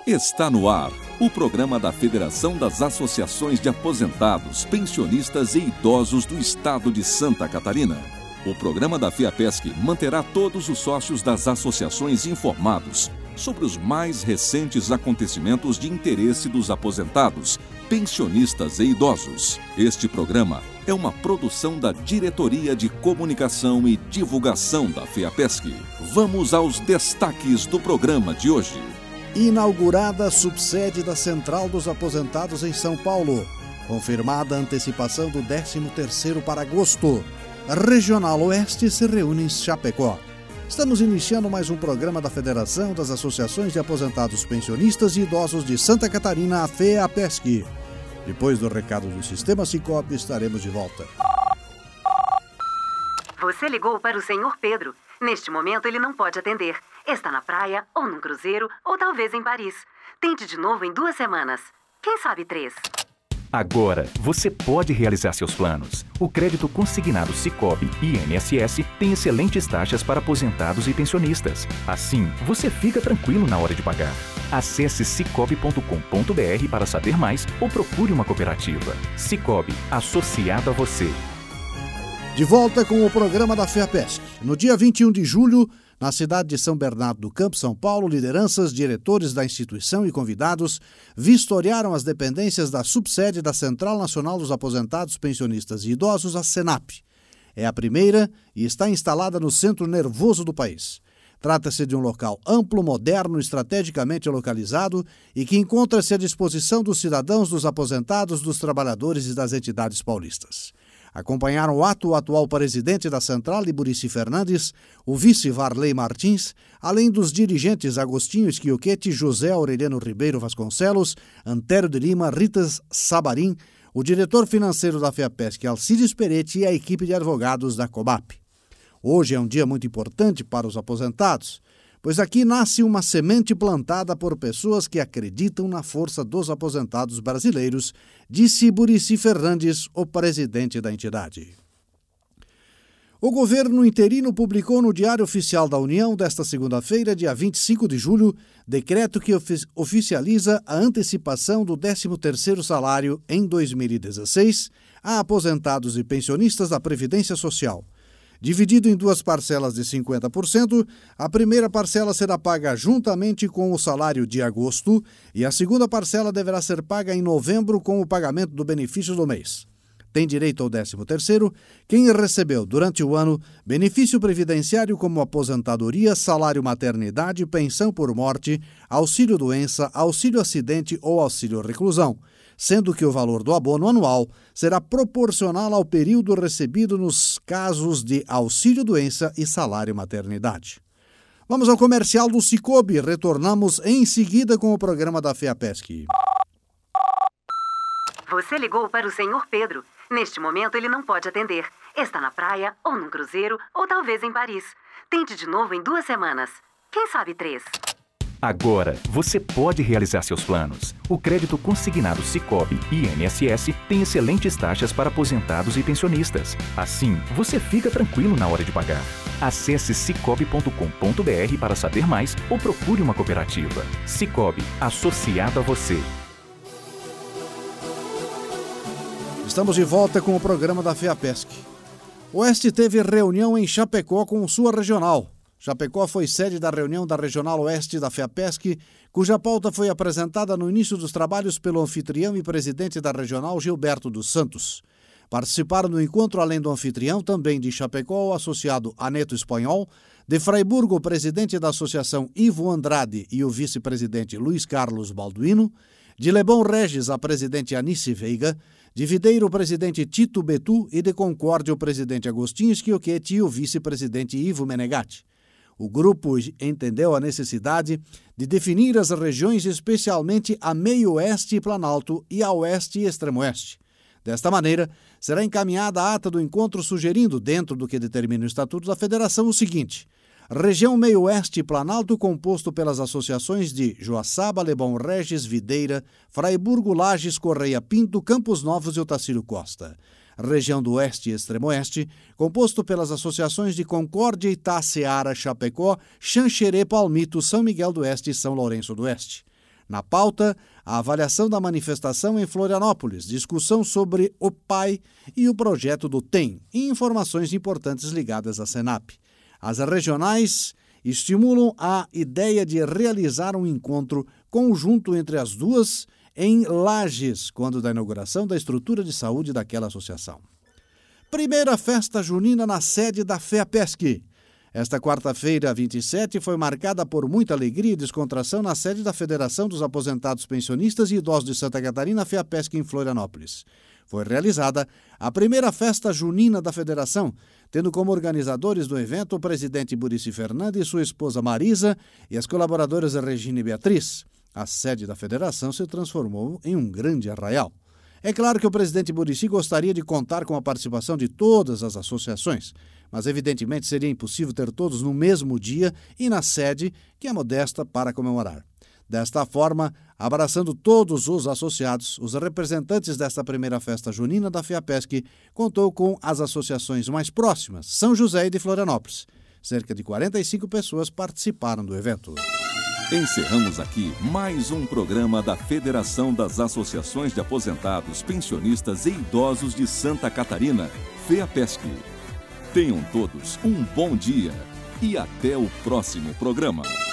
Está no ar o programa da Federação das Associações de Aposentados, Pensionistas e Idosos do Estado de Santa Catarina. O programa da FEAPESC manterá todos os sócios das associações informados sobre os mais recentes acontecimentos de interesse dos aposentados, pensionistas e idosos. Este programa é uma produção da Diretoria de Comunicação e Divulgação da FEAPESC. Vamos aos destaques do programa de hoje. Inaugurada a subsede da Central dos Aposentados em São Paulo. Confirmada a antecipação do 13º para agosto. Regional Oeste se reúne em Chapecó. Estamos iniciando mais um programa da Federação das Associações de Aposentados Pensionistas e Idosos de Santa Catarina, a FEAPESC. Depois do recado do Sistema Cicobi, estaremos de volta. Você ligou para o Senhor Pedro. Neste momento ele não pode atender. Está na praia, ou num cruzeiro, ou talvez em Paris. Tente de novo em 2 semanas. Quem sabe 3. Agora, você pode realizar seus planos. O crédito consignado Cicobi e INSS tem excelentes taxas para aposentados e pensionistas. Assim, você fica tranquilo na hora de pagar. Acesse cicobi.com.br para saber mais ou procure uma cooperativa. Cicobi, associado a você. De volta com o programa da FEAPESC. No dia 21 de julho, na cidade de São Bernardo do Campo, São Paulo, lideranças, diretores da instituição e convidados vistoriaram as dependências da subsede da Central Nacional dos Aposentados, Pensionistas e Idosos, a CENAP. É a primeira e está instalada no centro nervoso do país. Trata-se de um local amplo, moderno, estrategicamente localizado e que encontra-se à disposição dos cidadãos, dos aposentados, dos trabalhadores e das entidades paulistas. Acompanharam o ato o atual presidente da Central, Liburici Fernandes, o vice Varley Martins, além dos dirigentes Agostinho Schiochetti, José Aureliano Ribeiro Vasconcelos, Antério de Lima, Rita Sabarim, o diretor financeiro da FEAPESC, Alcides Peretti, e a equipe de advogados da COBAP. Hoje é um dia muito importante para os aposentados, pois aqui nasce uma semente plantada por pessoas que acreditam na força dos aposentados brasileiros, disse Liburici Fernandes, o presidente da entidade. O governo interino publicou no Diário Oficial da União desta segunda-feira, dia 25 de julho, decreto que oficializa a antecipação do 13º salário em 2016 a aposentados e pensionistas da Previdência Social. Dividido em 2 parcelas de 50%, a primeira parcela será paga juntamente com o salário de agosto e a segunda parcela deverá ser paga em novembro com o pagamento do benefício do mês. Tem direito ao 13º quem recebeu durante o ano benefício previdenciário como aposentadoria, salário maternidade, pensão por morte, auxílio-doença, auxílio-acidente ou auxílio-reclusão, sendo que o valor do abono anual será proporcional ao período recebido nos casos de auxílio-doença e salário-maternidade. Vamos ao comercial do Cicobi. Retornamos em seguida com o programa da FEAPESC. Você ligou para o Senhor Pedro. Neste momento ele não pode atender. Está na praia, ou num cruzeiro, ou talvez em Paris. Tente de novo em 2 semanas. Quem sabe 3. Agora, você pode realizar seus planos. O crédito consignado Cicobi e INSS tem excelentes taxas para aposentados e pensionistas. Assim, você fica tranquilo na hora de pagar. Acesse cicobi.com.br para saber mais ou procure uma cooperativa. Cicobi, associado a você. Estamos de volta com o programa da FEAPESC. O Oeste teve reunião em Chapecó com sua regional. Chapecó foi sede da reunião da Regional Oeste da FEAPESC, cuja pauta foi apresentada no início dos trabalhos pelo anfitrião e presidente da regional, Gilberto dos Santos. Participaram do encontro, além do anfitrião, também de Chapecó, o associado Aneto Espanhol, de Fraiburgo, o presidente da associação Ivo Andrade e o vice-presidente Luiz Carlos Balduino, de Lebão Regis, a presidente Anice Veiga, de Videiro, o presidente Tito Betu e de Concórdia, o presidente Agostinho Schiochetti e o vice-presidente Ivo Menegatti. O grupo entendeu a necessidade de definir as regiões, especialmente a Meio-Oeste e Planalto e a Oeste e Extremo-Oeste. Desta maneira, será encaminhada a ata do encontro sugerindo, dentro do que determina o Estatuto da Federação, o seguinte: região Meio-Oeste e Planalto composto pelas associações de Joaçaba, Lebão Regis, Videira, Fraiburgo, Lages, Correia Pinto, Campos Novos e Otacílio Costa. Região do Oeste e Extremo-Oeste, composto pelas associações de Concórdia, Itá, Seara, Chapecó, Xanxerê, Palmito, São Miguel do Oeste e São Lourenço do Oeste. Na pauta, a avaliação da manifestação em Florianópolis, discussão sobre o PAI e o projeto do TEM e informações importantes ligadas à Senap. As regionais estimulam a ideia de realizar um encontro conjunto entre as duas em Lages, quando da inauguração da estrutura de saúde daquela associação. Primeira festa junina na sede da FEAPESC. Esta quarta-feira, 27, foi marcada por muita alegria e descontração na sede da Federação dos Aposentados Pensionistas e Idosos de Santa Catarina, FEAPESC, em Florianópolis. Foi realizada a primeira festa junina da Federação, tendo como organizadores do evento o presidente Burici Fernandes e sua esposa Marisa e as colaboradoras Regina e Beatriz. A sede da Federação se transformou em um grande arraial. É claro que o presidente Burici gostaria de contar com a participação de todas as associações, mas evidentemente seria impossível ter todos no mesmo dia e na sede, que é modesta, para comemorar. Desta forma, abraçando todos os associados, os representantes desta primeira festa junina da FEAPESC contou com as associações mais próximas, São José e de Florianópolis. Cerca de 45 pessoas participaram do evento. Encerramos aqui mais um programa da Federação das Associações de Aposentados, Pensionistas e Idosos de Santa Catarina, FEAPESC. Tenham todos um bom dia e até o próximo programa.